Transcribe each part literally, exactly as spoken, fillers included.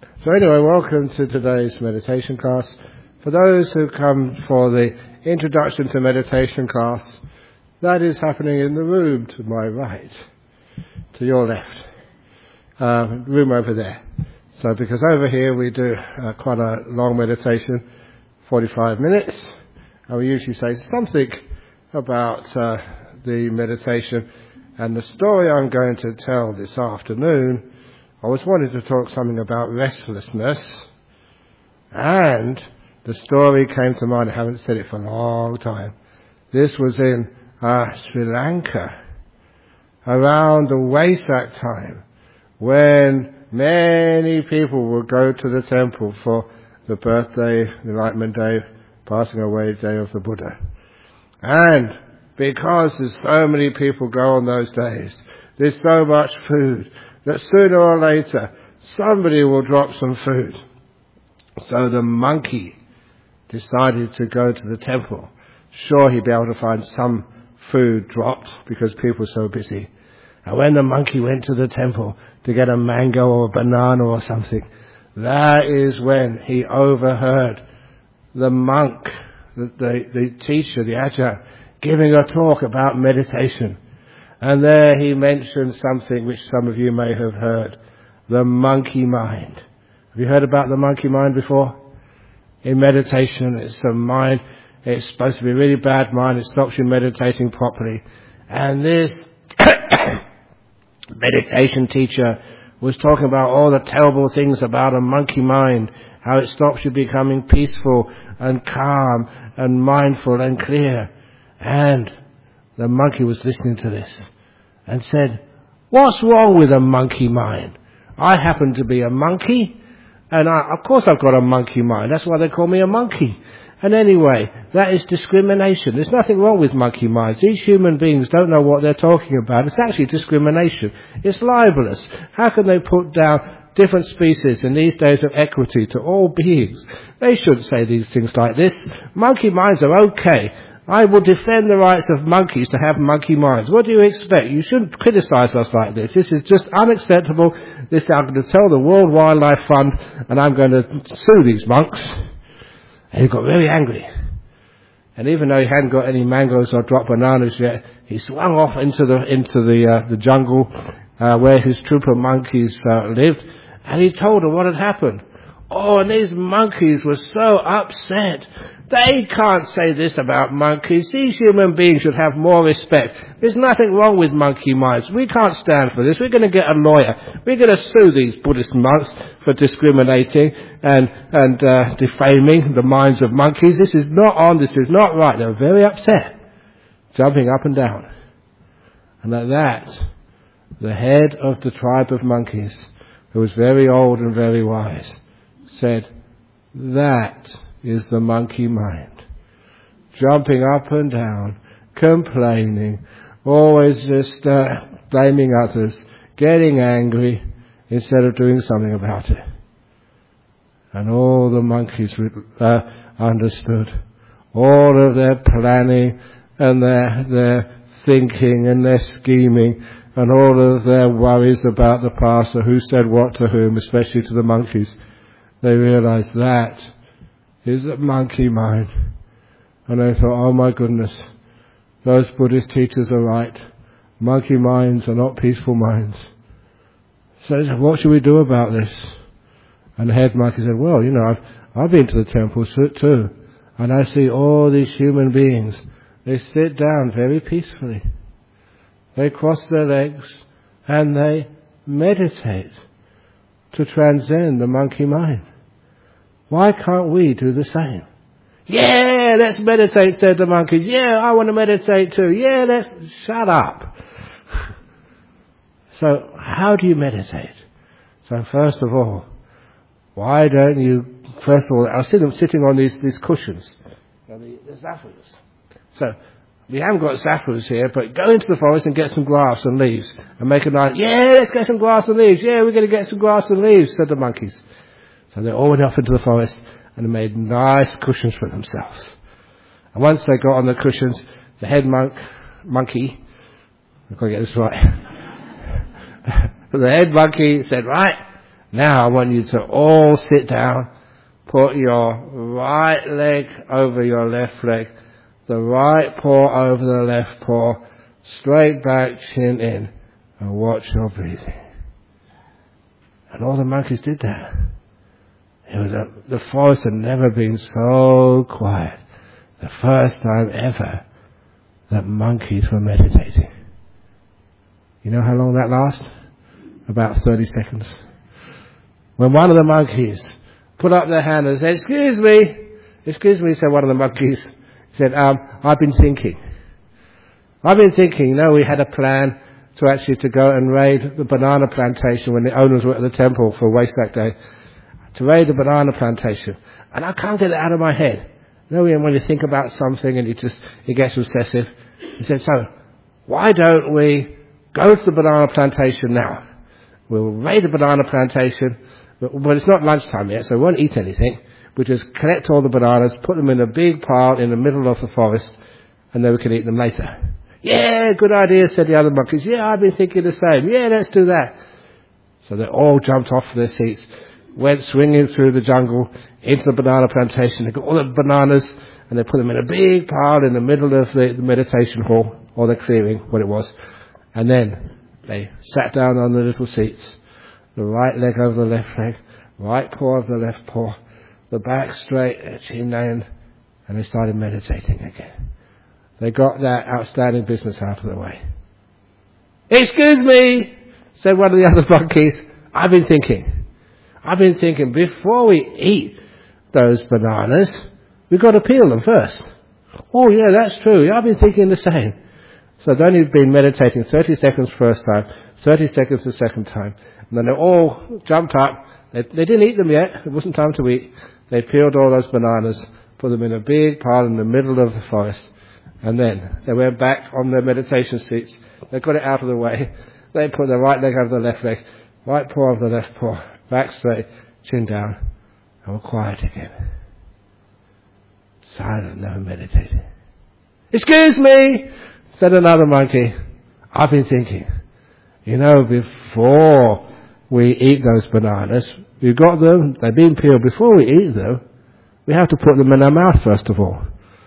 So anyway, welcome to today's meditation class. For those who come for the introduction to meditation class, that is happening in the room to my right, to your left, uh, room over there. So because over here we do uh, quite a long meditation, forty-five minutes, and we usually say something about uh, the meditation. And the story I'm going to tell this afternoon, I was wanting to talk something about restlessness, and the story came to mind. I haven't said it for a long time. This was in uh, Sri Lanka, around the Wesak time, when many people would go to the temple for the birthday, the enlightenment day, passing away day of the Buddha. And because there's so many people go on those days, there's so much food, that sooner or later somebody will drop some food. So the monkey decided to go to the temple. Sure, he'd be able to find some food dropped because people are so busy. And when the monkey went to the temple to get a mango or a banana or something, that is when he overheard the monk, the, the, the teacher, the ajahn, giving a talk about meditation. And there he mentioned something which some of you may have heard, the monkey mind. Have you heard about the monkey mind before? In meditation, it's a mind, it's supposed to be a really bad mind, it stops you meditating properly. And this meditation teacher was talking about all the terrible things about a monkey mind, how it stops you becoming peaceful and calm and mindful and clear. And the monkey was listening to this and said, "What's wrong with a monkey mind? I happen to be a monkey, and I, of course I've got a monkey mind. That's why they call me a monkey. And anyway, that is discrimination. There's nothing wrong with monkey minds. These human beings don't know what they're talking about. It's actually discrimination. It's libelous. How can they put down different species in these days of equity to all beings? They shouldn't say these things like this. Monkey minds are okay. I will defend the rights of monkeys to have monkey minds. What do you expect? You shouldn't criticize us like this. This is just unacceptable. This I'm going to tell the World Wildlife Fund, and I'm going to sue these monks." And he got very angry. And even though he hadn't got any mangoes or dropped bananas yet, he swung off into the into the uh, the jungle uh, where his troop of monkeys uh, lived, and he told them what had happened. Oh, and these monkeys were so upset. They can't say this about monkeys. These human beings should have more respect. There's nothing wrong with monkey minds. We can't stand for this. We're going to get a lawyer. We're going to sue these Buddhist monks for discriminating and, and uh, defaming the minds of monkeys. This is not on. This is not right. They're very upset, jumping up and down. And at that, the head of the tribe of monkeys, who was very old and very wise, said, "That is the monkey mind. Jumping up and down, complaining, always just uh, blaming others, getting angry instead of doing something about it." And all the monkeys uh, understood. All of their planning and their, their thinking and their scheming and all of their worries about the past or who said what to whom, especially to the monkeys. They realized that is a monkey mind. And they thought, oh my goodness, those Buddhist teachers are right. Monkey minds are not peaceful minds. So what should we do about this? And the head monkey said, well, you know, I've, I've been to the temple too. And I see all these human beings. They sit down very peacefully. They cross their legs and they meditate to transcend the monkey mind. Why can't we do the same? Yeah, let's meditate, said the monkeys. Yeah, I want to meditate too. Yeah, let's... Shut up. So, how do you meditate? So, first of all, why don't you... First of all, I was sitting, sitting on these, these cushions. The, the zafus. So, we haven't got zafus here, but go into the forest and get some grass and leaves. And make a nice... Yeah, let's get some grass and leaves. Yeah, we're going to get some grass and leaves, said the monkeys. So they all went off into the forest and made nice cushions for themselves. And once they got on the cushions, the head monk, monkey, I've got to get this right. The head monkey said, right, Now I want you to all sit down, put your right leg over your left leg, the right paw over the left paw, straight back, chin in, and watch your breathing. And all the monkeys did that. It was a, the forest had never been so quiet. The first time ever that monkeys were meditating. You know how long that lasts? About thirty seconds. When one of the monkeys put up their hand and said, excuse me, excuse me, said one of the monkeys. He said, um, I've been thinking. I've been thinking, you know, we had a plan to actually to go and raid the banana plantation when the owners were at the temple for Waisak Day. To raid the banana plantation. And I can't get it out of my head. You know, when you think about something and it just, it gets obsessive. He said, so, why don't we go to the banana plantation now? We'll raid the banana plantation, but, but it's not lunchtime yet, so we won't eat anything. We'll just collect all the bananas, put them in a big pile in the middle of the forest, and then we can eat them later. Yeah, good idea, said the other monkeys. Yeah, I've been thinking the same. Yeah, let's do that. So they all jumped off their seats, went swinging through the jungle into the banana plantation. They got all the bananas and they put them in a big pile in the middle of the, the meditation hall, or the clearing, what it was. And then they sat down on the little seats, the right leg over the left leg, right paw over the left paw, the back straight, chin down, and they started meditating again. They got that outstanding business out of the way. Excuse me, said one of the other monkeys, I've been thinking. I've been thinking before we eat those bananas, we've got to peel them first. Oh yeah, that's true. I've been thinking the same. So they've only been meditating thirty seconds first time, thirty seconds the second time. And then they all jumped up. They, they didn't eat them yet. It wasn't time to eat. They peeled all those bananas, put them in a big pile in the middle of the forest. And then they went back on their meditation seats. They got it out of the way. They put their right leg over the left leg, right paw over the left paw, back straight, chin down, and were quiet again. Silent, never meditating. Excuse me, said another monkey. I've been thinking, you know, before we eat those bananas, we've got them, they've been peeled. Before we eat them, we have to put them in our mouth first of all.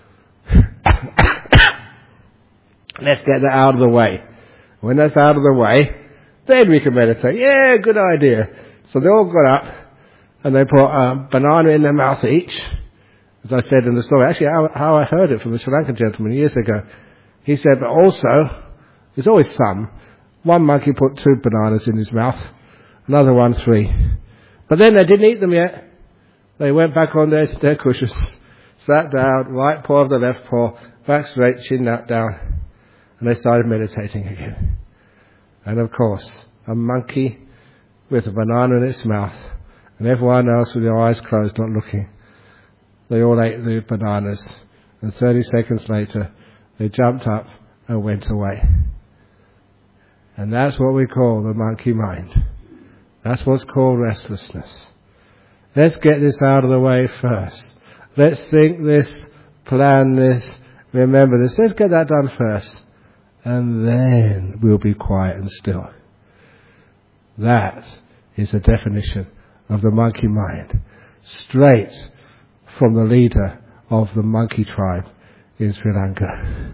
Let's get that out of the way. When that's out of the way, then we can meditate. Yeah, good idea. So they all got up and they put a banana in their mouth each. As I said in the story, actually how, how I heard it from a Sri Lankan gentleman years ago. He said, but also, there's always some. One monkey put two bananas in his mouth, another one three. But then they didn't eat them yet. They went back on their, their cushions, sat down, right paw of the left paw, back straight, chin down, and they started meditating again. And of course, a monkey with a banana in its mouth, and everyone else with their eyes closed, not looking. They all ate the bananas, and thirty seconds later, they jumped up and went away. And that's what we call the monkey mind. That's what's called restlessness. Let's get this out of the way first. Let's think this, plan this, remember this. Let's get that done first. And then we'll be quiet and still. That is the definition of the monkey mind. Straight from the leader of the monkey tribe in Sri Lanka.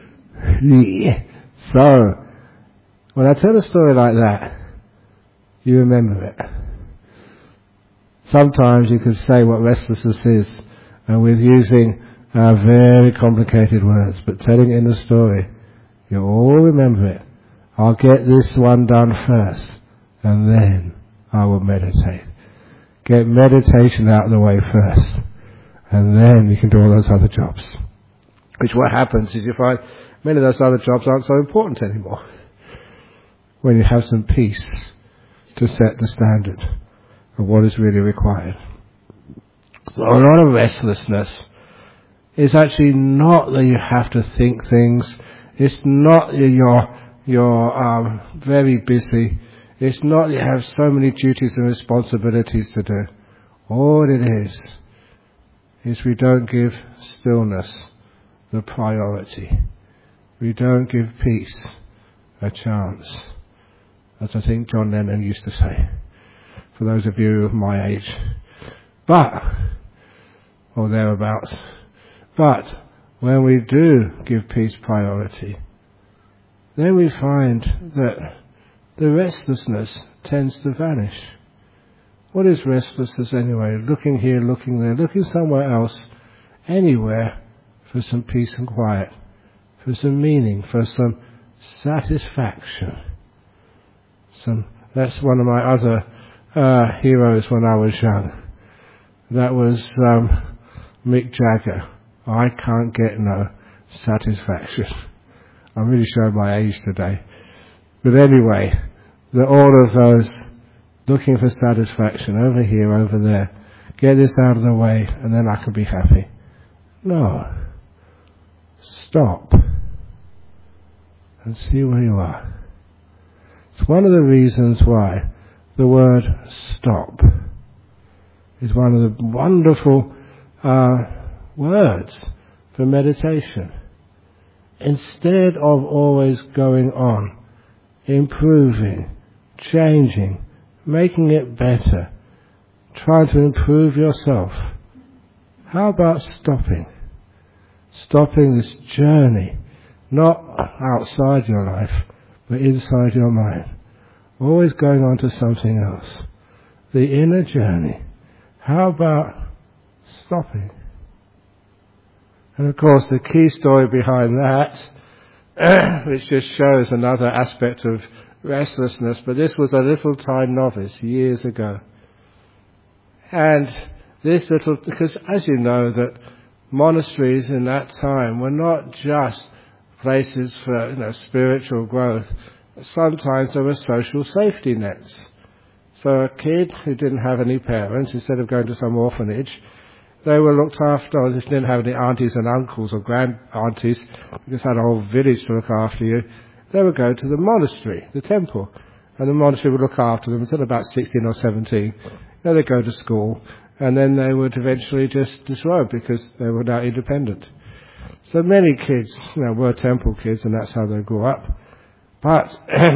So, when I tell a story like that, you remember it. Sometimes you can say what restlessness is, and with using uh, very complicated words, but telling it in a story, you all remember it. I'll get this one done first, and then I will meditate. Get meditation out of the way first, and then you can do all those other jobs. Which what happens is you find many of those other jobs aren't so important anymore. When you have some peace to set the standard of what is really required. So a lot of restlessness is actually not that you have to think things. It's not that you're, you're um, very busy. It's not that you have so many duties and responsibilities to do. All it is, is we don't give stillness the priority. We don't give peace a chance. As I think John Lennon used to say. for those of you of my age. But, or thereabouts, but when we do give peace priority, then we find that the restlessness tends to vanish. What is restlessness anyway? Looking here, looking there, looking somewhere else, anywhere for some peace and quiet, for some meaning, for some satisfaction. Some, that's one of my other uh, heroes when I was young. That was um, Mick Jagger. I can't get no satisfaction. I'm really showing my age today. But anyway, the, all of those looking for satisfaction over here, over there, get this out of the way and then I can be happy. No. Stop and see where you are. It's one of the reasons why the word stop is one of the wonderful uh, words for meditation. Instead of always going on, improving, changing, making it better, trying to improve yourself, how about stopping? Stopping this journey, not outside your life, but inside your mind. Always going on to something else. The inner journey. How about stopping? And of course the key story behind that, which just shows another aspect of restlessness, but this was a little time novice years ago. And this little, because as you know that monasteries in that time were not just places for, you know, spiritual growth. Sometimes there were social safety nets. So a kid who didn't have any parents, instead of going to some orphanage, they were looked after. Or if they didn't have any aunties and uncles or grand aunties, you just had a whole village to look after you, they would go to the monastery, the temple, and the monastery would look after them until about sixteen or seventeen. Then they'd go to school, and then they would eventually just disrobe because they were now independent. So many kids, you know, were temple kids, and that's how they grew up. But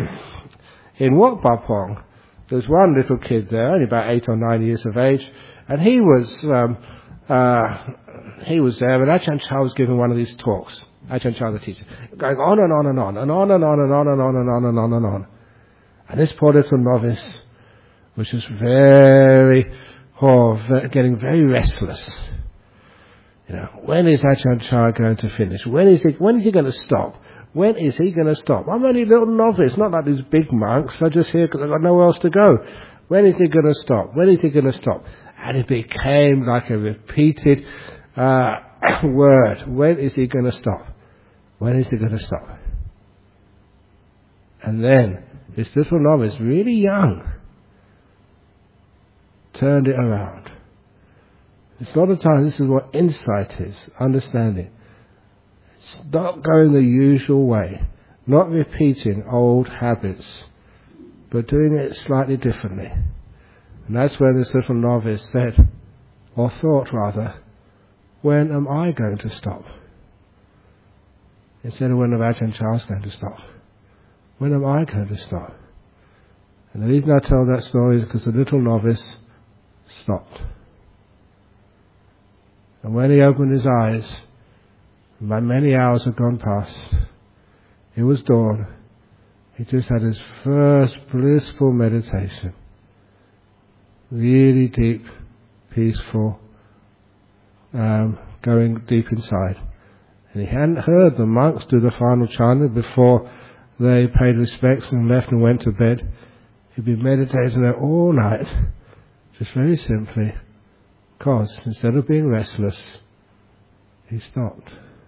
in Wat Pah Pong, there's one little kid there, only about eight or nine years of age, and he was um, uh, he was there, and Ajahn Chah was giving one of these talks. Ajahn Chah, the teacher, going on and on and on, and on and on and on and on and on and on and on. And this poor little novice was just very, oh, getting very restless. You know, when is Ajahn Chah going to finish? When is he, when is he going to stop? When is he going to stop? I'm only a little novice, not like these big monks. I'm just here because I've got nowhere else to go. When is he going to stop? When is he going to stop? And it became like a repeated uh, word. When is he going to stop? When is he going to stop? And then this little novice, really young, turned it around. It's not a time, this is what insight is, understanding. It's not going the usual way, not repeating old habits, but doing it slightly differently. And that's when this little novice said, or thought rather, when am I going to stop? Instead of when Ajahn Chah is going to stop. When am I going to stop? And the reason I tell that story is because the little novice stopped. And when he opened his eyes, by many hours had gone past, it was dawn. He just had his first blissful meditation. Really deep, peaceful, um, going deep inside. And he hadn't heard the monks do the final chanting before they paid respects and left and went to bed. He'd been meditating there all night, just very simply, because instead of being restless, he stopped.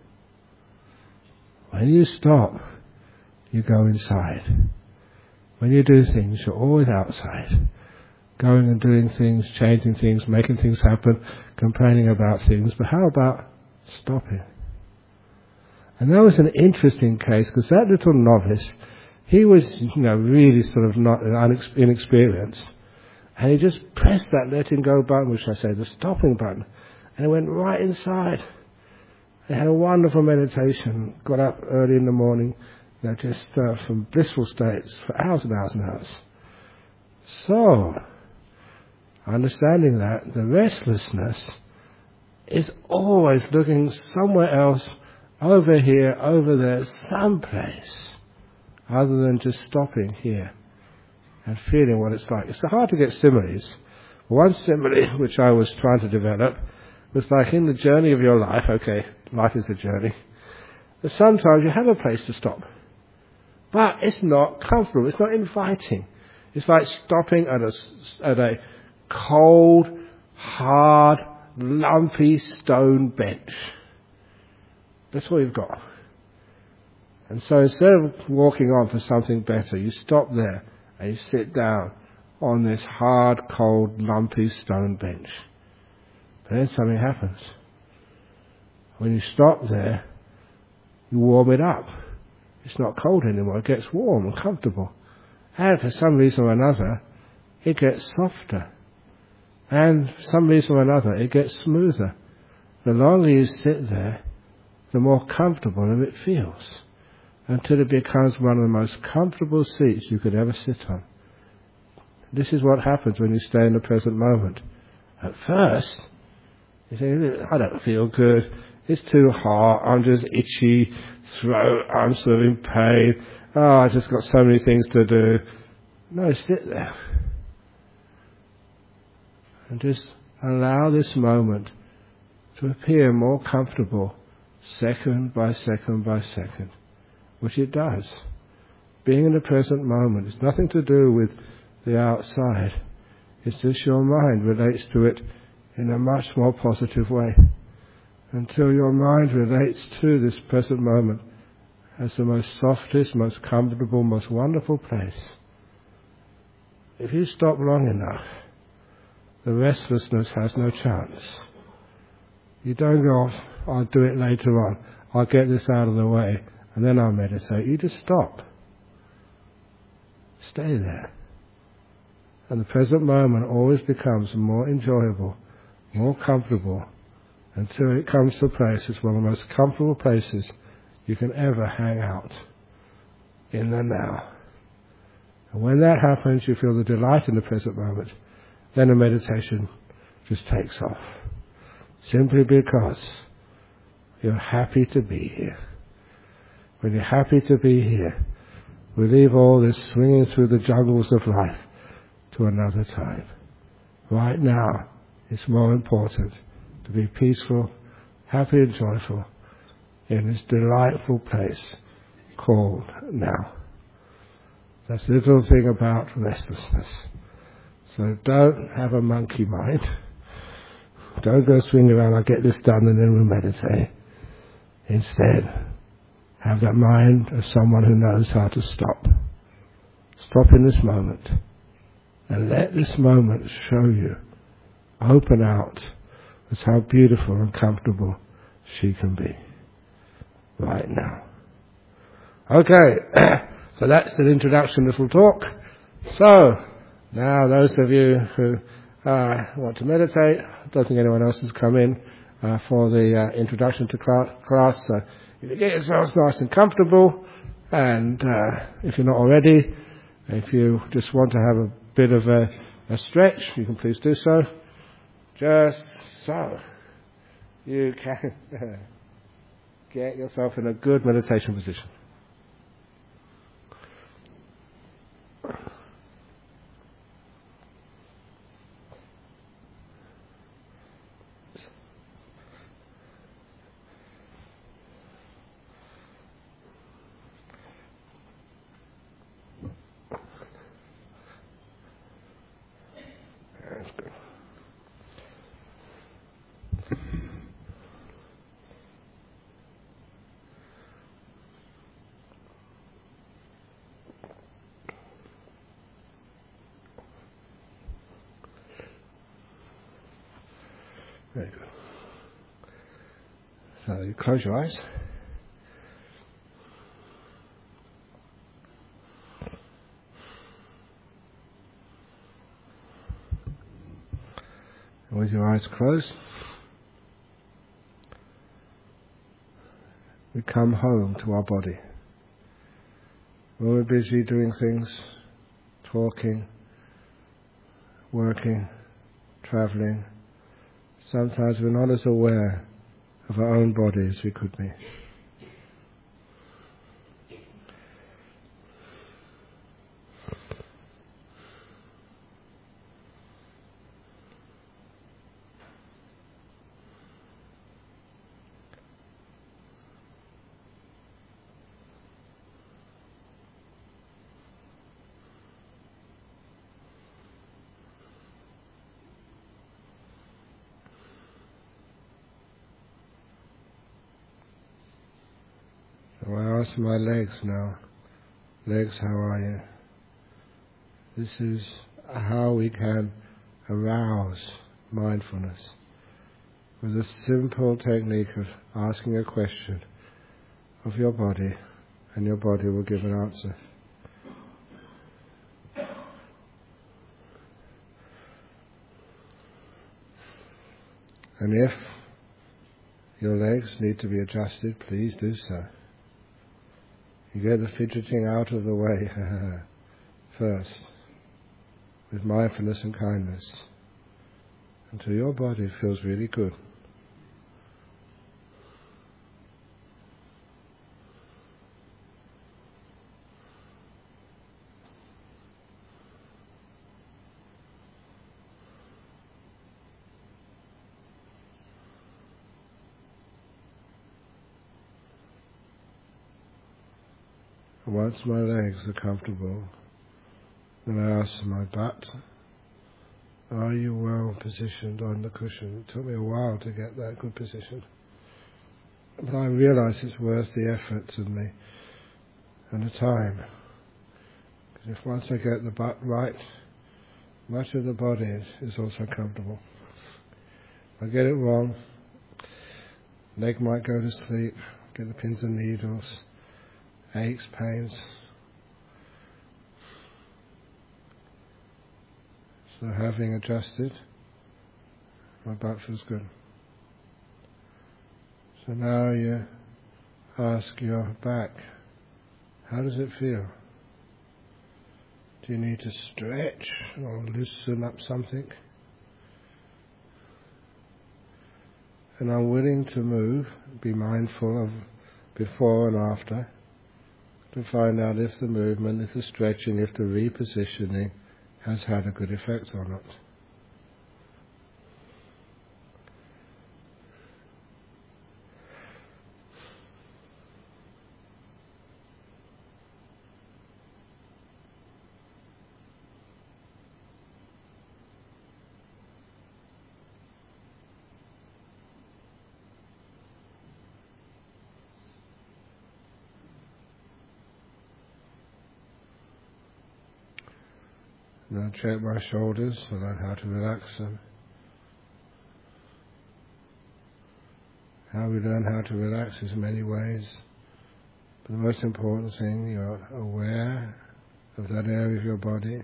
When you stop, you go inside. When you do things, you're always outside. Going and doing things, changing things, making things happen, complaining about things. But how about stopping? And that was an interesting case, because that little novice, he was, you know, really sort of not inexperienced. And he just pressed that letting go button, which I say, the stopping button. And it went right inside. He had a wonderful meditation, got up early in the morning, you know, just uh, from blissful states for hours and hours and hours. So, understanding that the restlessness is always looking somewhere else, over here, over there, someplace, other than just stopping here and feeling what it's like. It's hard to get similes. One simile which I was trying to develop was like in the journey of your life, okay, life is a journey, that sometimes you have a place to stop. But it's not comfortable, it's not inviting. It's like stopping at a, at a cold, hard, lumpy stone bench. That's all you've got. And so instead of walking on for something better, you stop there and you sit down on this hard, cold, lumpy stone bench. But then something happens. When you stop there, you warm it up. It's not cold anymore. It gets warm and comfortable. And for some reason or another, it gets softer. And for some reason or another, it gets smoother. The longer you sit there, the more comfortable it feels, until it becomes one of the most comfortable seats you could ever sit on. This is what happens when you stay in the present moment. At first, you say, I don't feel good, it's too hot, I'm just itchy, throat, I'm sort of in pain, oh, I've just got so many things to do. No, sit there. And just allow this moment to appear more comfortable, second by second by second, which it does. Being in the present moment is nothing to do with the outside. It's just your mind relates to it in a much more positive way. Until your mind relates to this present moment as the most softest, most comfortable, most wonderful place. If you stop long enough, the restlessness has no chance. You don't go off, I'll do it later on, I'll get this out of the way, and then I'll meditate. You just stop. Stay there. And the present moment always becomes more enjoyable, more comfortable, until it comes to a place, it's one of the most comfortable places you can ever hang out, in the now. And when that happens, you feel the delight in the present moment, then the meditation just takes off. Simply because you're happy to be here. When you're happy to be here, we leave all this swinging through the jungles of life to another time. Right now, it's more important to be peaceful, happy and joyful in this delightful place called now. That's the little thing about restlessness. So don't have a monkey mind. Don't go swing around, I'll get this done and then we'll meditate. Instead, have that mind of someone who knows how to stop. Stop in this moment and let this moment show you, open out, as how beautiful and comfortable she can be right now. Okay, so that's an introduction little talk. So, now those of you who uh, want to meditate, I don't think anyone else has come in uh, for the uh, introduction to class, so if you get yourselves nice and comfortable, and uh, if you're not already, if you just want to have a bit of a, a stretch, you can please do so. Just so you can get yourself in a good meditation position. That's good. Very good. So you close your eyes. And with your eyes closed, we come home to our body. When we're busy doing things, talking, working, travelling, sometimes we're not as aware of our own body as we could be. So I ask my legs now, legs, how are you? This is how we can arouse mindfulness with a simple technique of asking a question of your body, and your body will give an answer. And if your legs need to be adjusted, please do so. You get the fidgeting out of the way first, with mindfulness and kindness, until your body feels really good. Once my legs are comfortable, then I ask my butt, are you well positioned on the cushion? It took me a while to get that good position, but I realise it's worth the effort and the, and the time. Because if once I get the butt right, much of the body is, is also comfortable. If I get it wrong, leg might go to sleep, get the pins and needles, aches, pains. So having adjusted, my butt feels good. So now you ask your back, how does it feel? Do you need to stretch or loosen up something? And I'm willing to move, be mindful of before and after, to find out if the movement, if the stretching, if the repositioning has had a good effect on it. Now check my shoulders, I learn how to relax them. How we learn how to relax is many ways, but the most important thing, you're aware of that area of your body,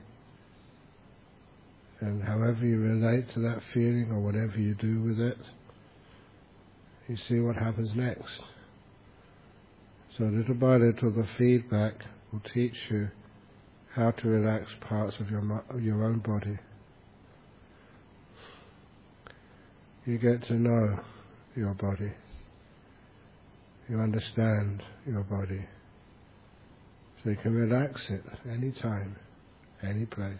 and however you relate to that feeling or whatever you do with it, you see what happens next. So little by little the feedback will teach you how to relax parts of your of your own body. You get to know your body. You understand your body. So you can relax it any time, any place.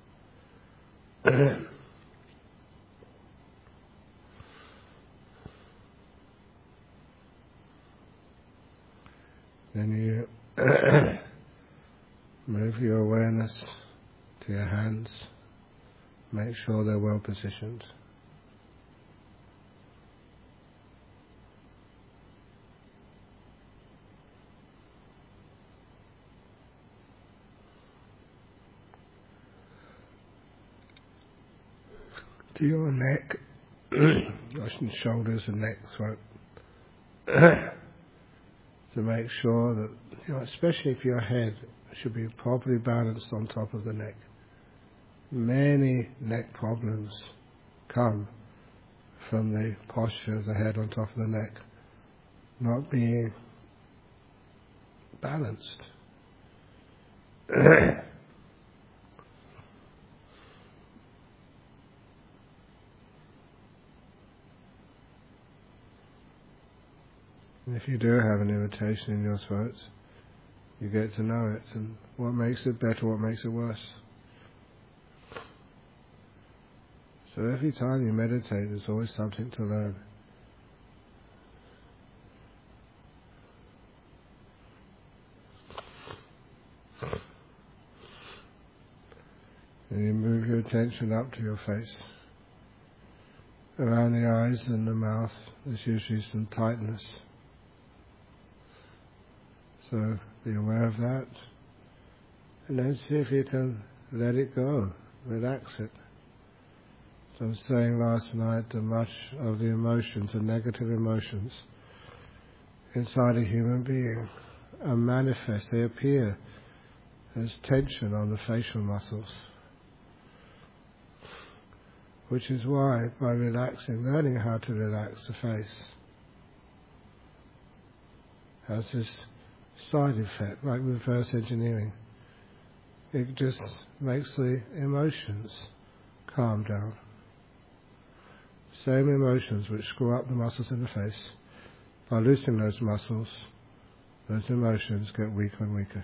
Then you move your awareness to your hands. Make sure they're well positioned. To your neck, your shoulders and neck throat. To make sure that, you know, especially if your head should be properly balanced on top of the neck. Many neck problems come from the posture of the head on top of the neck not being balanced. And if you do have an irritation in your throat, you get to know it, and what makes it better, what makes it worse. So every time you meditate, there's always something to learn. And you move your attention up to your face. Around the eyes and the mouth, there's usually some tightness. So be aware of that. And then see if you can let it go, relax it. So I was saying last night that much of the emotions, the negative emotions inside a human being are manifest, they appear as tension on the facial muscles. Which is why, by relaxing, learning how to relax the face, has this side effect, like reverse engineering. It just makes the emotions calm down. Same emotions which screw up the muscles in the face, by loosening those muscles, those emotions get weaker and weaker.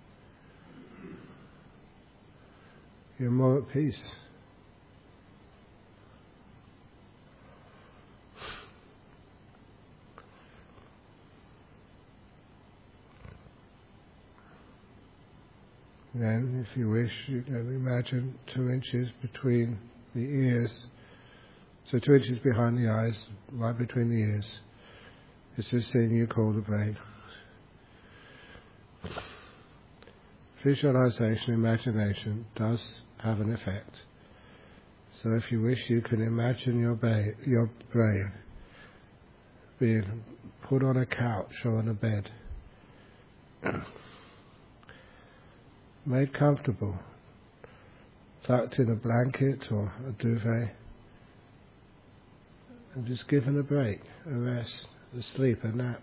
You're more at peace. Then, if you wish, you can imagine two inches between the ears, so two inches behind the eyes, right between the ears, is this thing you call the brain. Visualization, imagination does have an effect. So if you wish, you can imagine your, ba- your brain being put on a couch or on a bed, made comfortable, tucked in a blanket or a duvet, and just given a break, a rest, a sleep, a nap.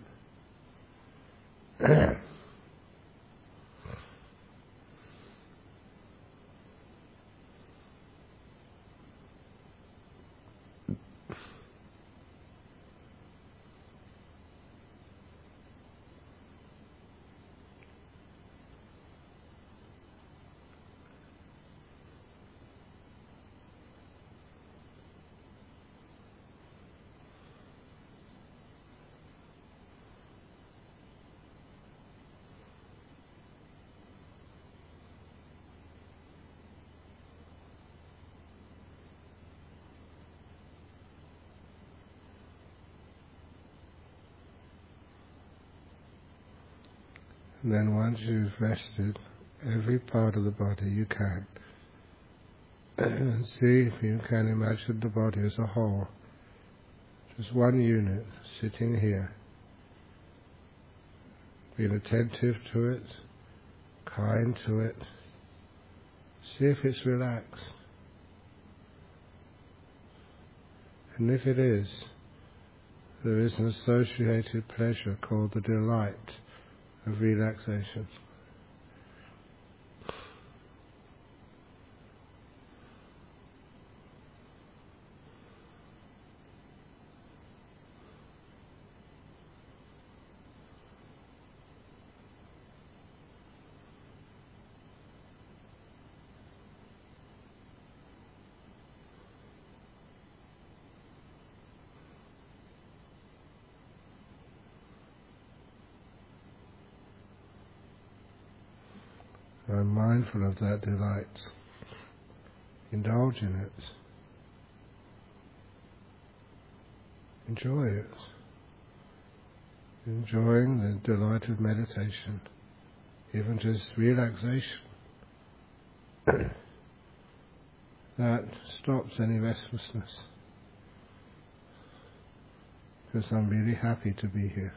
And then once you've rested every part of the body you can, and see if you can imagine the body as a whole, just one unit sitting here, being attentive to it, kind to it, see if it's relaxed. And if it is, there is an associated pleasure called the delight of relaxation. I'm mindful of that delight. Indulge in it. Enjoy it. Enjoying the delight of meditation, even just relaxation. That stops any restlessness. Because I'm really happy to be here.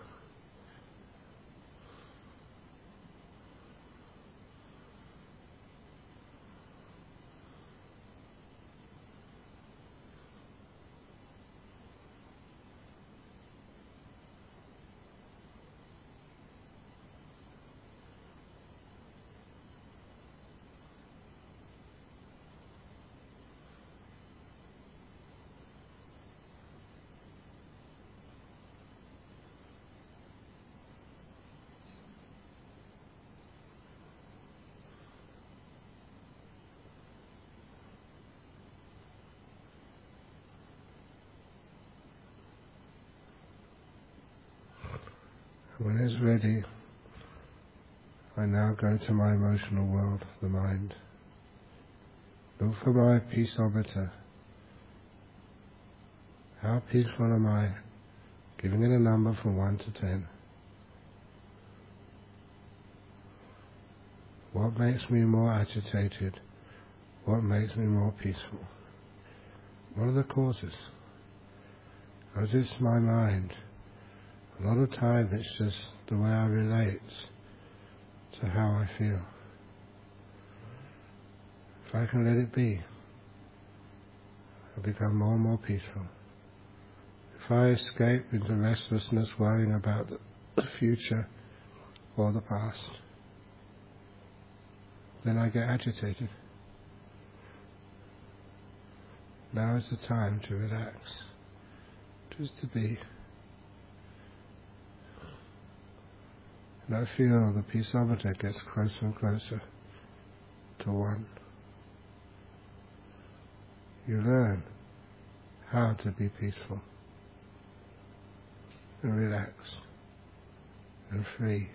When it's ready, I now go to my emotional world, the mind. Look for my peaceometer. How peaceful am I? Giving it a number from one to ten. What makes me more agitated? What makes me more peaceful? What are the causes? Because it's my mind. A lot of time it's just the way I relate to how I feel. If I can let it be, I become more and more peaceful. If I escape into restlessness, worrying about the future or the past, then I get agitated. Now is the time to relax, just to be. And I feel the peaceometer gets closer and closer to one. You learn how to be peaceful and relaxed and free.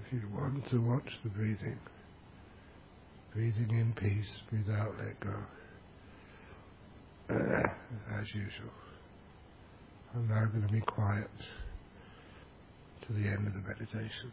If you want to watch the breathing, breathing in peace, breathe out, let go. As usual. I'm now going to be quiet to the end of the meditation.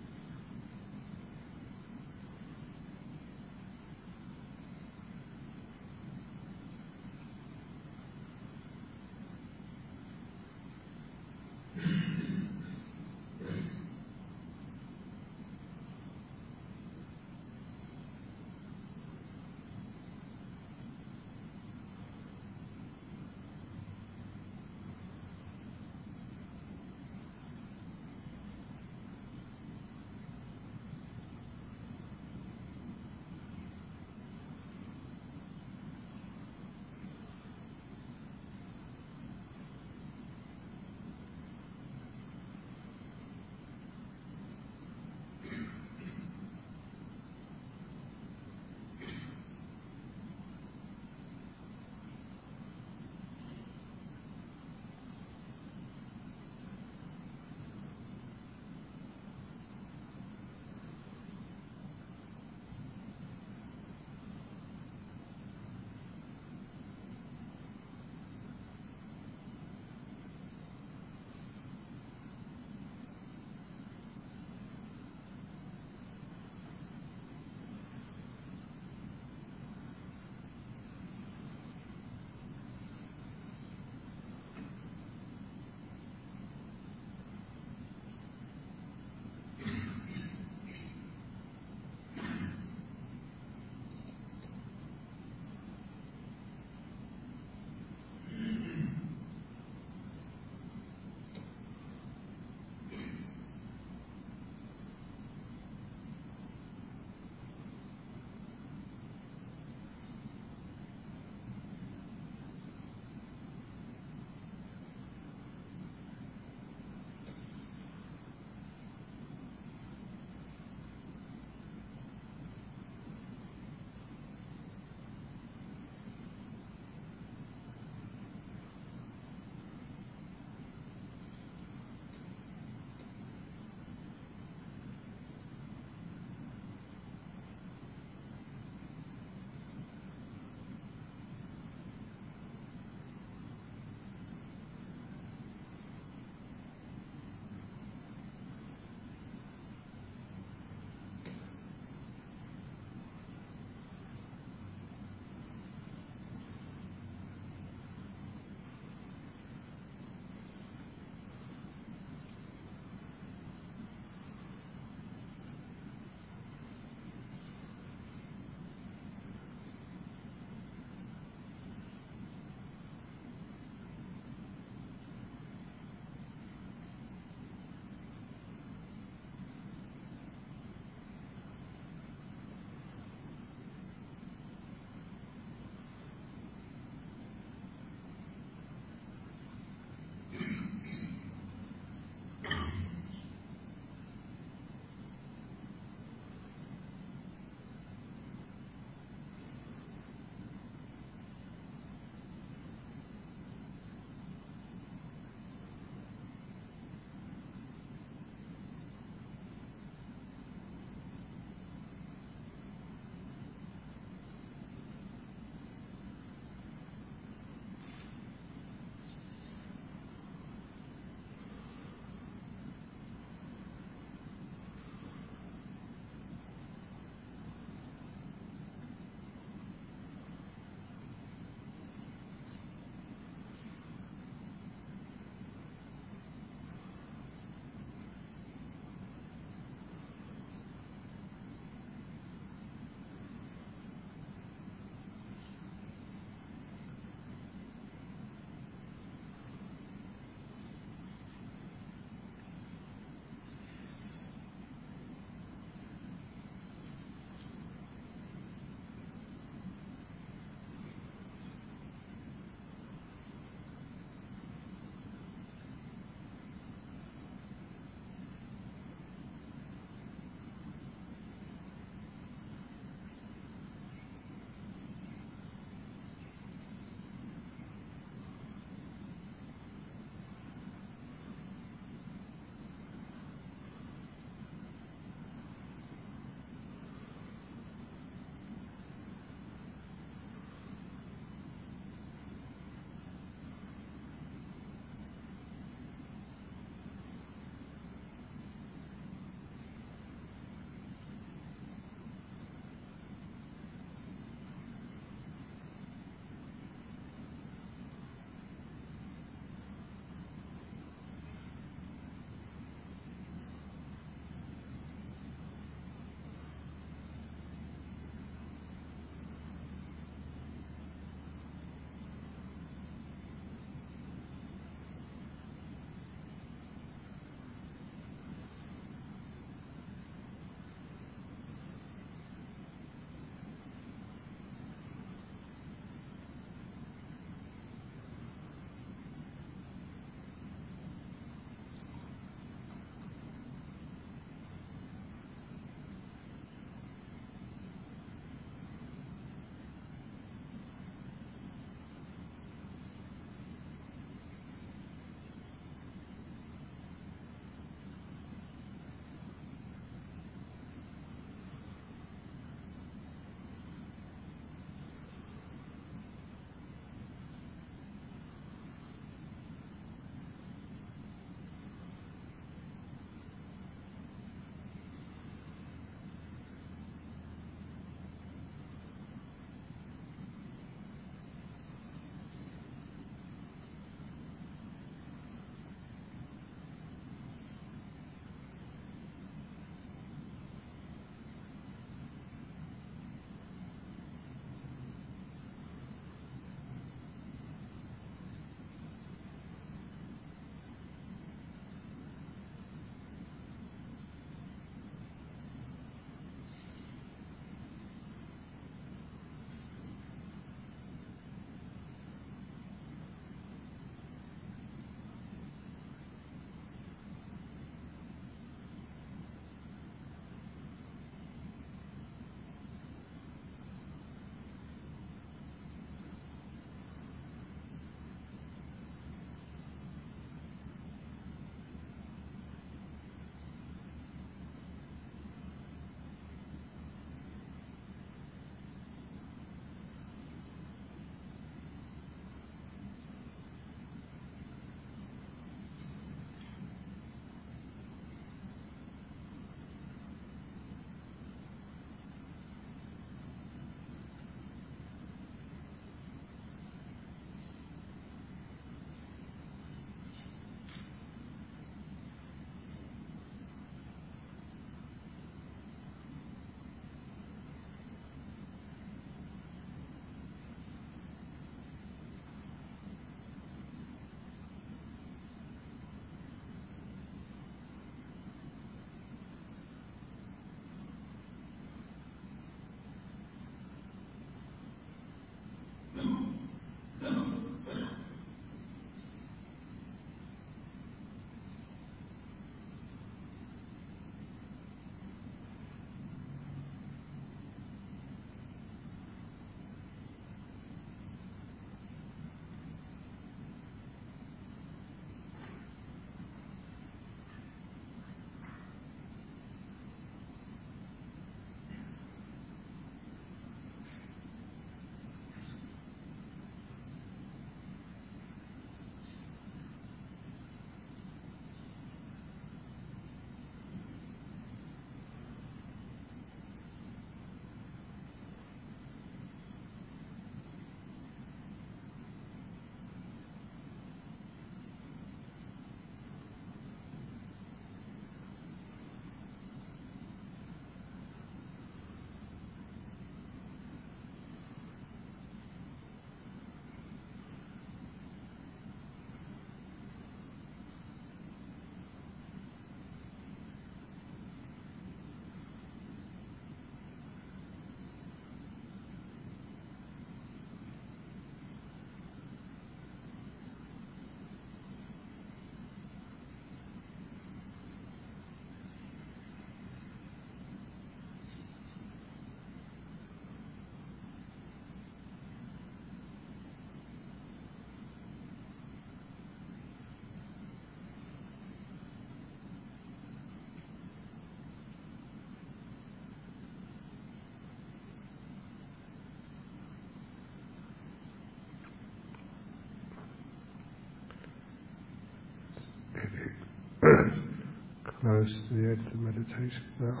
close to the end of the meditation now.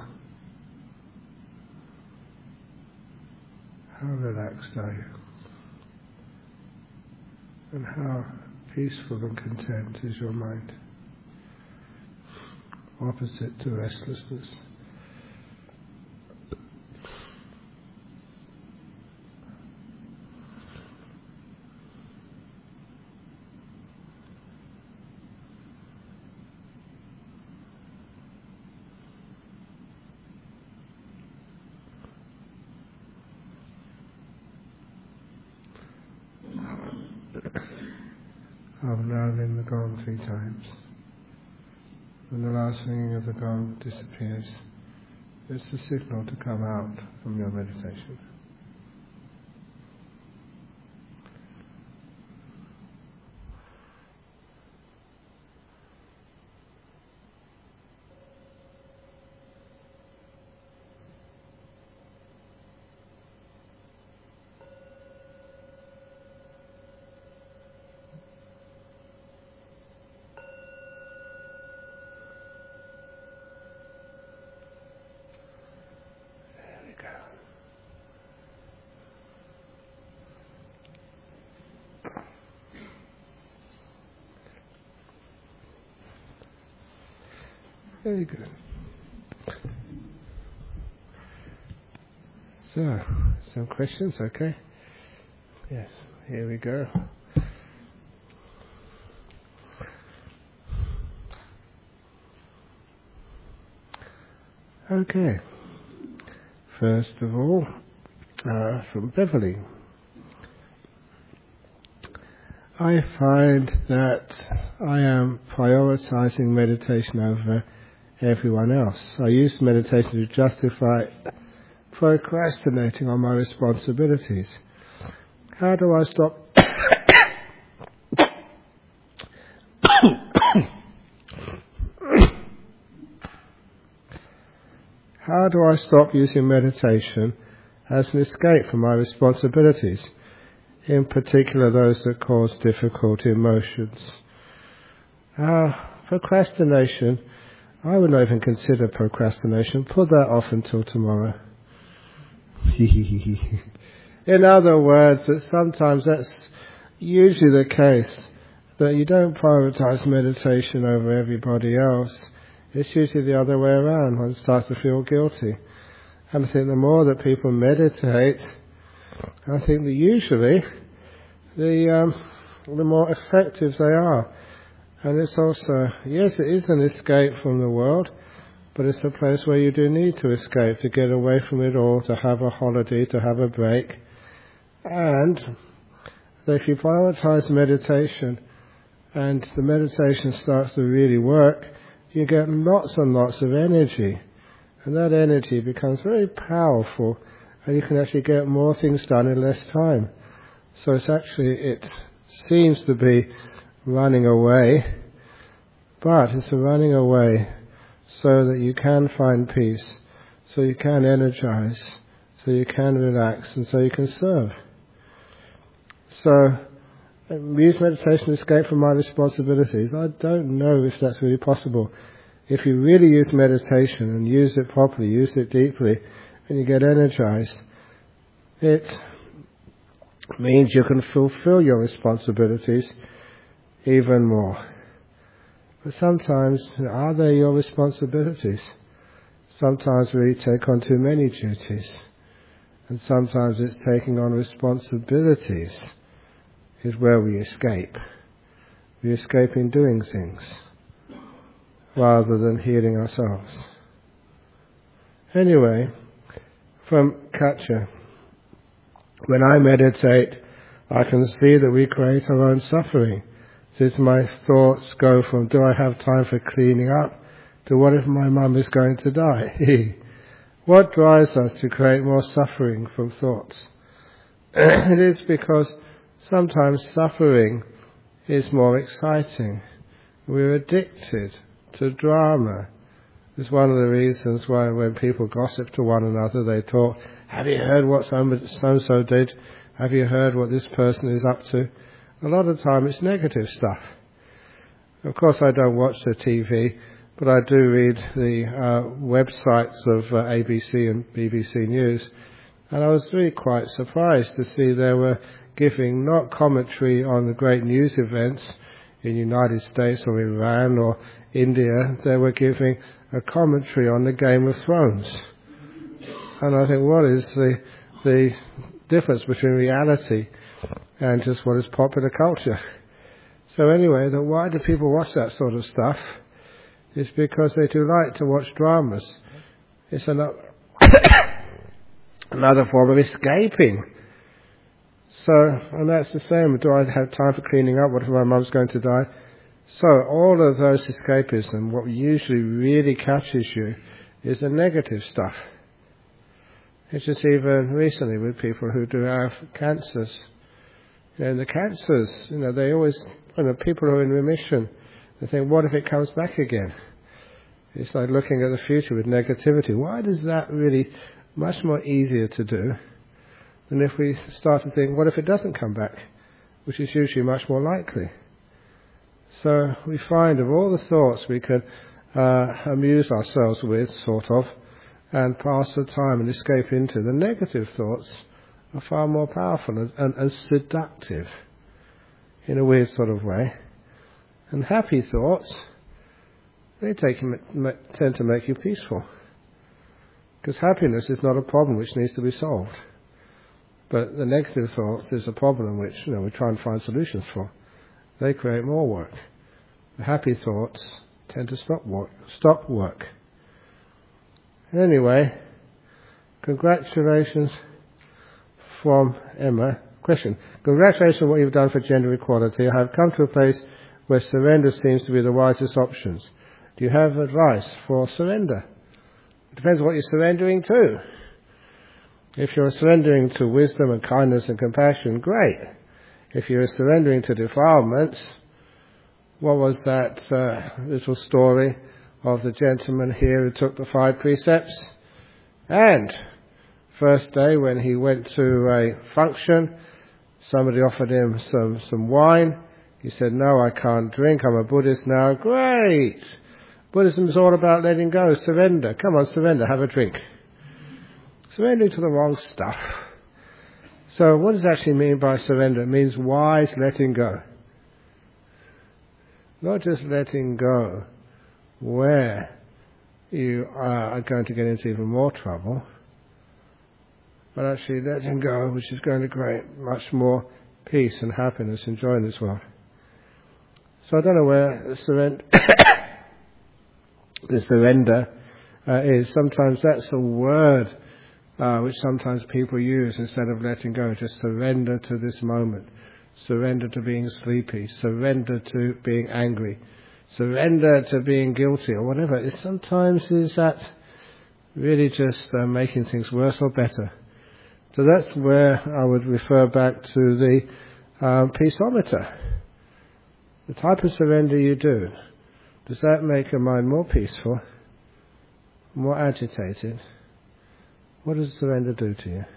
How relaxed are you? And how peaceful and content is your mind? Opposite to restlessness. I've now ringed the gong three times. When the last ringing of the gong disappears, it's the signal to come out from your meditation. Very good. So, some questions, okay? Yes, here we go. Okay. First of all, uh, from Beverly. I find that I am prioritizing meditation over everyone else. I use meditation to justify procrastinating on my responsibilities. How do I stop How do I stop using meditation as an escape from my responsibilities, in particular those that cause difficult emotions? Uh, procrastination, I would not even consider procrastination. Put that off until tomorrow. In other words, that sometimes that's usually the case, that you don't prioritize meditation over everybody else. It's usually the other way around. One starts to feel guilty. And I think the more that people meditate, I think that usually the um, the more effective they are. And it's also, yes, it is an escape from the world, but it's a place where you do need to escape, to get away from it all, to have a holiday, to have a break. And if you prioritize meditation, and the meditation starts to really work, you get lots and lots of energy. And that energy becomes very powerful, and you can actually get more things done in less time. So it's actually, it seems to be running away, but it's a running away so that you can find peace, so you can energize, so you can relax, and so you can serve. So, use meditation to escape from my responsibilities. I don't know if that's really possible. If you really use meditation and use it properly, use it deeply, and you get energized, it means you can fulfill your responsibilities even more. But sometimes, are they your responsibilities? Sometimes we take on too many duties. And sometimes it's taking on responsibilities is where we escape. We escape in doing things rather than healing ourselves. Anyway, from Katja, when I meditate, I can see that we create our own suffering. Since my thoughts go from, do I have time for cleaning up, to what if my mum is going to die? What drives us to create more suffering from thoughts? It is because sometimes suffering is more exciting. We're addicted to drama. It's one of the reasons why when people gossip to one another, they talk, have you heard what so-and-so did? Have you heard what this person is up to? A lot of the time it's negative stuff. Of course I don't watch the T V, but I do read the uh, websites of uh, A B C and B B C News, and I was really quite surprised to see they were giving not commentary on the great news events in the United States or Iran or India, they were giving a commentary on the Game of Thrones. And I think, what is the the difference between reality and just what is popular culture? So anyway, the, why do people watch that sort of stuff? It's because they do like to watch dramas. It's another, another form of escaping. So, and that's the same. Do I have time for cleaning up? What if my mum's going to die? So all of those escapism, what usually really catches you is the negative stuff. It's just even recently with people who do have cancers. You know, the cancers, you know, they always, you know, people who are in remission, they think, what if it comes back again? It's like looking at the future with negativity. Why is that really much more easier to do than if we start to think, what if it doesn't come back? Which is usually much more likely. So we find of all the thoughts we can uh, amuse ourselves with, sort of, and pass the time and escape into, the negative thoughts are far more powerful and, and, and seductive in a weird sort of way. And happy thoughts, they take, tend to make you peaceful. Because happiness is not a problem which needs to be solved. But the negative thoughts is a problem which, you know, we try and find solutions for. They create more work. The happy thoughts tend to stop work. Stop work. Anyway, congratulations from Emma. Question. Congratulations on what you've done for gender equality. I have come to a place where surrender seems to be the wisest options. Do you have advice for surrender? It depends what you're surrendering to. If you're surrendering to wisdom and kindness and compassion, great. If you're surrendering to defilements, what was that uh, little story of the gentleman here who took the five precepts? And first day when he went to a function, somebody offered him some, some wine. He said, no, I can't drink. I'm a Buddhist now. Great. Buddhism is all about letting go, surrender. Come on, surrender, have a drink. Surrendering to the wrong stuff. So what does it actually mean by surrender? It means wise letting go. Not just letting go where you are going to get into even more trouble, but actually letting go which is going to create much more peace and happiness and joy in this world. So I don't know where the surrender, the surrender uh, is. Sometimes that's a word uh, which sometimes people use instead of letting go. Just surrender to this moment. Surrender to being sleepy. Surrender to being angry. Surrender to being guilty or whatever. It sometimes is that really just uh, making things worse or better. So that's where I would refer back to the um, peaceometer. The type of surrender you do, does that make your mind more peaceful, more agitated? What does surrender do to you?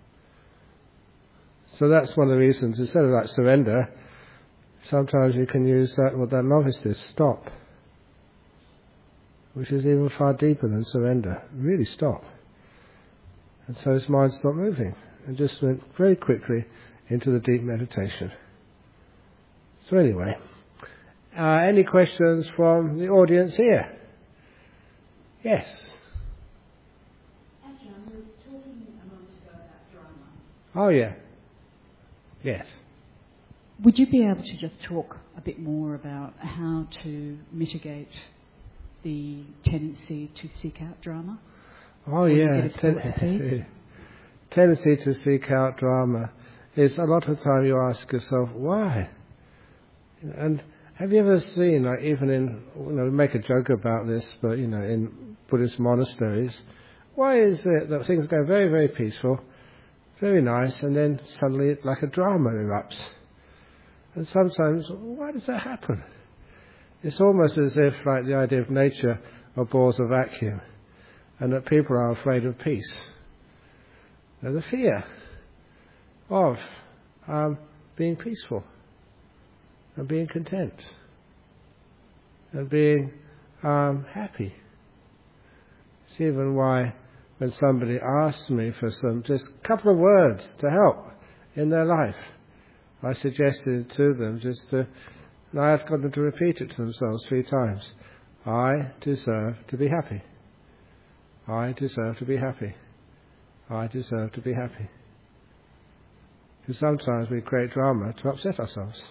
So that's one of the reasons, instead of like surrender, sometimes you can use that, what that novice did, stop. Which is even far deeper than surrender. Really stop. And so his mind stopped moving and just went very quickly into the deep meditation. So anyway, uh, any questions from the audience here? Yes. Actually, we were talking a moment ago about drama. Oh yeah. Yes. Would you be able to just talk a bit more about how to mitigate the tendency to seek out drama? Oh yeah, Ten- tendency to seek out drama is a lot of the time you ask yourself, why? And have you ever seen, like even in, you know, we make a joke about this, but you know, in Buddhist monasteries, why is it that things go very, very peaceful, very nice, and then suddenly like a drama erupts? And sometimes, why does that happen? It's almost as if like the idea of nature abhors a vacuum, and that people are afraid of peace. And the fear of um, being peaceful and being content and being I'm happy. It's even why when somebody asks me for some, just a couple of words to help in their life, I suggested to them just to, and I have got them to repeat it to themselves three times. I deserve to be happy. I deserve to be happy. I deserve to be happy. Because sometimes we create drama to upset ourselves.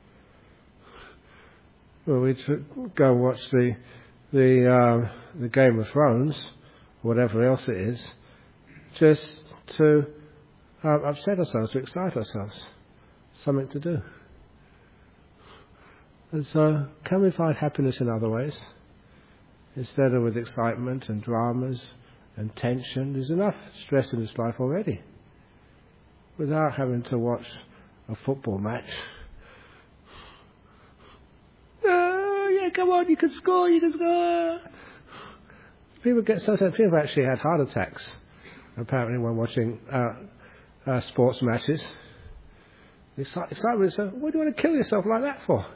Well, we t- go watch the the uh, the Game of Thrones, or whatever else it is, just to uh, upset ourselves, to excite ourselves, something to do. And so, can we find happiness in other ways? Instead of with excitement and dramas and tension. There's enough stress in this life already, without having to watch a football match. Oh, yeah, come on, you can score, you can score. People get so sad. People have actually had heart attacks, apparently, when watching uh, uh, sports matches. Excitement, so what do you want to kill yourself like that for?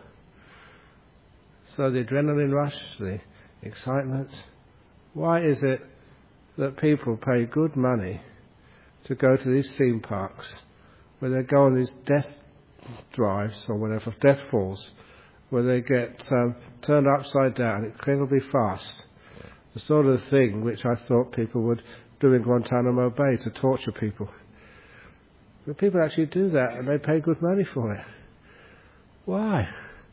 So the adrenaline rush, the excitement. Why is it that people pay good money to go to these theme parks where they go on these death drives or whatever, death falls, where they get um, turned upside down incredibly fast? The sort of thing which I thought people would do in Guantanamo Bay to torture people. But people actually do that and they pay good money for it. Why?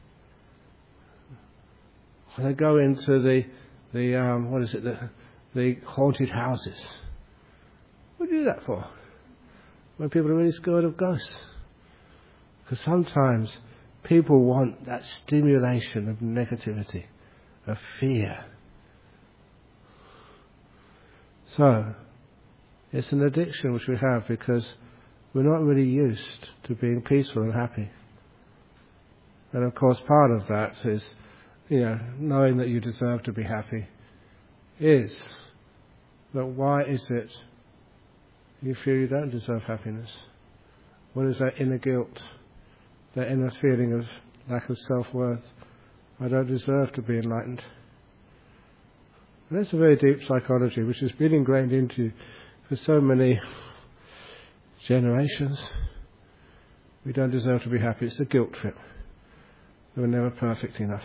They go into the, the um, what is it, the, the haunted houses. What do you do that for? When people are really scared of ghosts. Because sometimes people want that stimulation of negativity, of fear. So, it's an addiction which we have because we're not really used to being peaceful and happy. And of course part of that is, you know, knowing that you deserve to be happy, is that why is it you feel you don't deserve happiness? What is that inner guilt, that inner feeling of lack of self-worth? I don't deserve to be enlightened. And that's a very deep psychology which has been ingrained into you for so many generations. We don't deserve to be happy. It's a guilt trip. We were never perfect enough.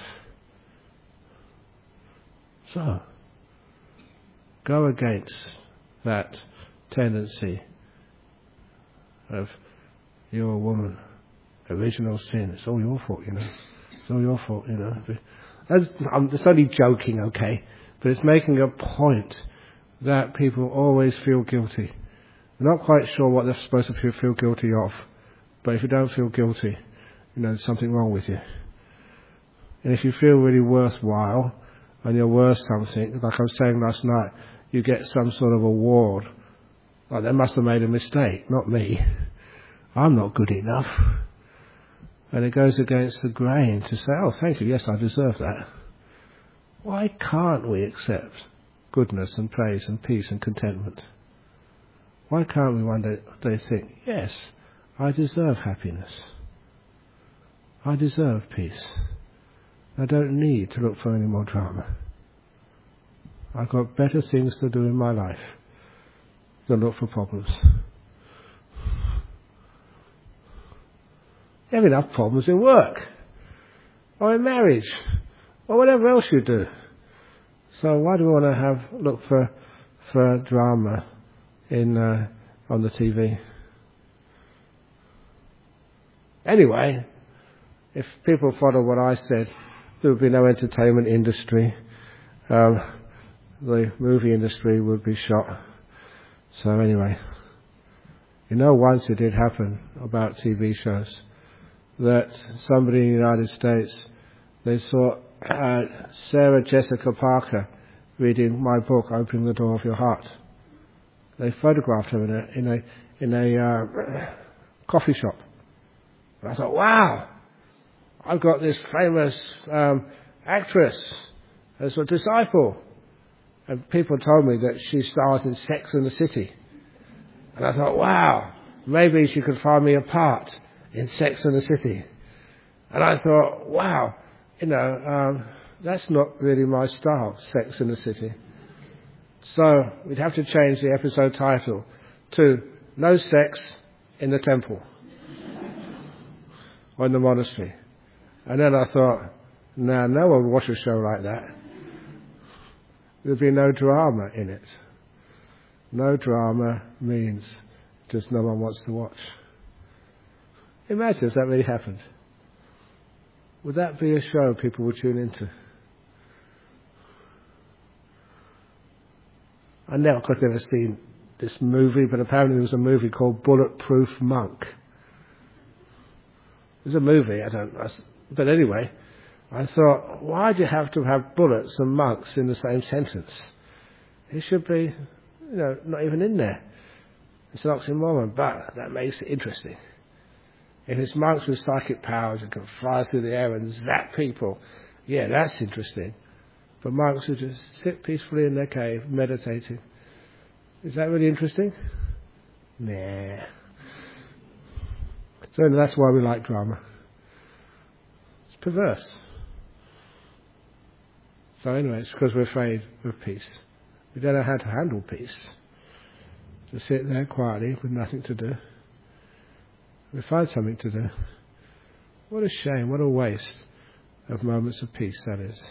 So, go against that tendency of you're a woman, original sin. It's all your fault, you know. It's all your fault, you know. That's, I'm just only joking, okay? But it's making a point that people always feel guilty. They're not quite sure what they're supposed to feel, feel guilty of. But if you don't feel guilty, you know, there's something wrong with you. And if you feel really worthwhile, and you're worth something, like I was saying last night, you get some sort of award. Like, they must have made a mistake, not me. I'm not good enough. And it goes against the grain to say, oh, thank you, yes, I deserve that. Why can't we accept goodness and praise and peace and contentment? Why can't we one day, day think, yes, I deserve happiness. I deserve peace. I don't need to look for any more drama. I've got better things to do in my life than look for problems. You have enough problems in work, or in marriage, or whatever else you do. So why do we want to have look for for drama in uh, on the T V? Anyway, if people follow what I said, there would be no entertainment industry. Um, the movie industry would be shot. So anyway, you know, once it did happen about T V shows that somebody in the United States, they saw uh, Sarah Jessica Parker reading my book, Opening the Door of Your Heart. They photographed her in a in a in a uh, coffee shop. And I thought, wow, I've got this famous um, actress as a disciple. And people told me that she stars in Sex and the City. And I thought, wow, maybe she could find me a part in Sex and the City. And I thought, wow, you know, um, that's not really my style, Sex in the City. So we'd have to change the episode title to No Sex in the Temple or in the Monastery. And then I thought, no, no one would watch a show like that. There'd be no drama in it. No drama means just no one wants to watch. Imagine if that really happened. Would that be a show people would tune into? I never, of course, never seen this movie, but apparently there was a movie called Bulletproof Monk. It was a movie, I don't know. But anyway, I thought, why do you have to have bullets and monks in the same sentence? It should be, you know, not even in there. It's an oxymoron, but that makes it interesting. If it's monks with psychic powers and can fly through the air and zap people, yeah, that's interesting. But monks who just sit peacefully in their cave, meditating. Is that really interesting? Nah. So that's why we like drama. It's perverse. So anyway, it's because we're afraid of peace. We don't know how to handle peace. To sit there quietly with nothing to do. We find something to do. What a shame, what a waste of moments of peace that is.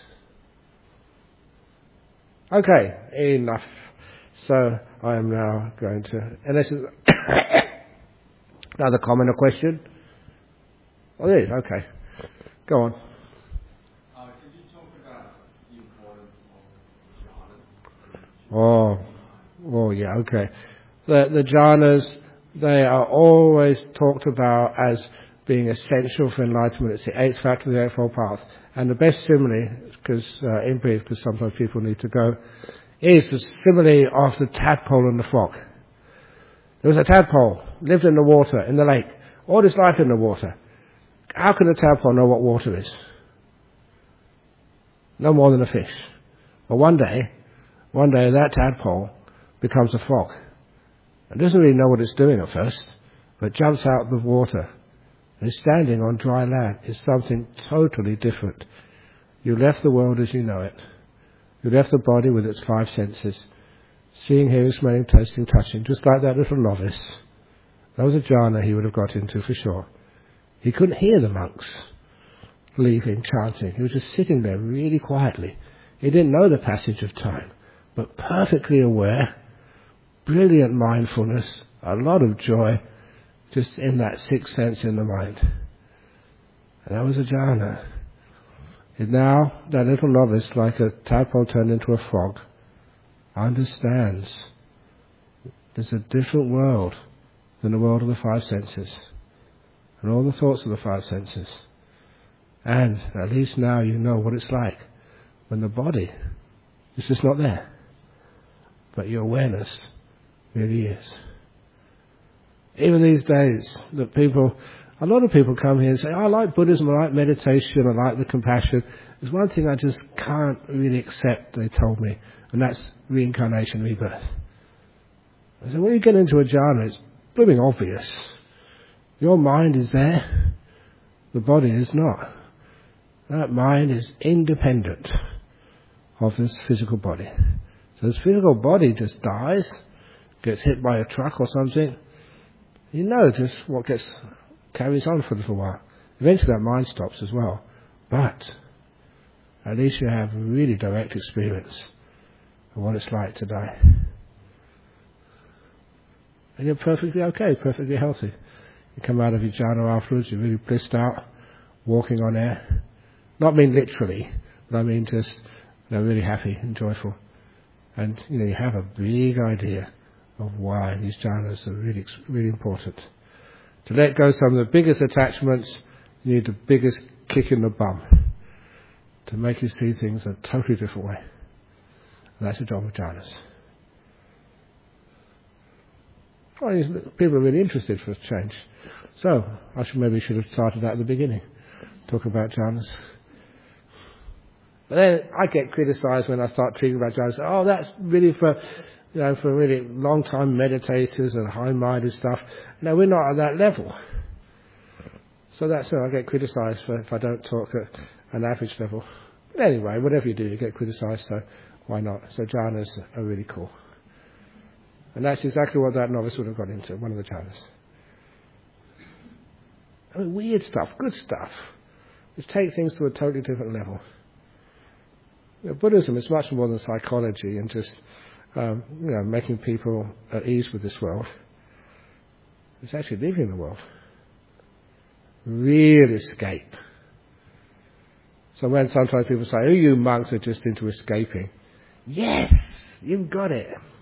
Okay, enough. So I am now going to, unless it's another comment or question. Oh, there is, okay. Go on. Uh, could you talk about the importance of jhanas? Oh, oh yeah, okay. The, the jhanas, they are always talked about as being essential for enlightenment. It's the eighth factor of the Eightfold Path. And the best simile, because uh, in brief, because sometimes people need to go, is the simile of the tadpole and the frog. There was a tadpole, lived in the water, in the lake, all his life in the water. How can a tadpole know what water is? No more than a fish. But one day, one day that tadpole becomes a frog. It doesn't really know what it's doing at first, but jumps out of the water and is standing on dry land. It's something totally different. You left the world as you know it. You left the body with its five senses, seeing, hearing, smelling, tasting, touching, just like that little novice. That was a jhana he would have got into for sure. He couldn't hear the monks leaving, chanting. He was just sitting there really quietly. He didn't know the passage of time, but perfectly aware, brilliant mindfulness, a lot of joy, just in that sixth sense in the mind. And that was a jhana. And now, that little novice, like a tadpole turned into a frog, understands there's a different world than the world of the five senses and all the thoughts of the five senses. And at least now you know what it's like when the body is just not there, but your awareness really is. Even these days, that people, a lot of people come here and say, oh, I like Buddhism, I like meditation, I like the compassion. There's one thing I just can't really accept, they told me, and that's reincarnation, rebirth. I said, when you get into a jhana, it's blooming obvious. Your mind is there, the body is not. That mind is independent of this physical body. So this physical body just dies, gets hit by a truck or something. You know just what gets carries on for a little while. Eventually that mind stops as well. But at least you have a really direct experience of what it's like to die. And you're perfectly okay, perfectly healthy. You come out of your jhana afterwards, you're really blissed out, walking on air. Not mean literally, but I mean just, you know, really happy and joyful. And, you know, you have a big idea of why these jhanas are really, really important. To let go some of the biggest attachments, you need the biggest kick in the bum to make you see things a totally different way. And that's the job of jhanas. Well, people are really interested for a change. So, I should maybe should have started that at the beginning. Talk about jhanas. But then I get criticised when I start talking about jhanas. Oh, that's really for, you know, for really long-time meditators and high-minded stuff. No, we're not at that level. So that's why I get criticised for if I don't talk at an average level. But anyway, whatever you do, you get criticised, so why not? So jhanas are really cool. And that's exactly what that novice would have got into, one of the jhanas. I mean, weird stuff, good stuff, which take things to a totally different level. You know, Buddhism is much more than psychology and just um, you know, making people at ease with this world. It's actually living in the world. Real escape. So when sometimes people say, oh, you monks are just into escaping. Yes, you've got it.